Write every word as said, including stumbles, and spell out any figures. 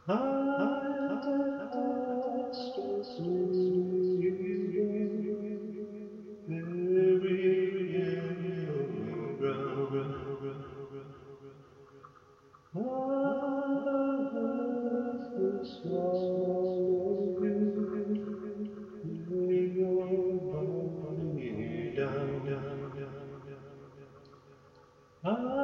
I just very end of the swallow lay your body down.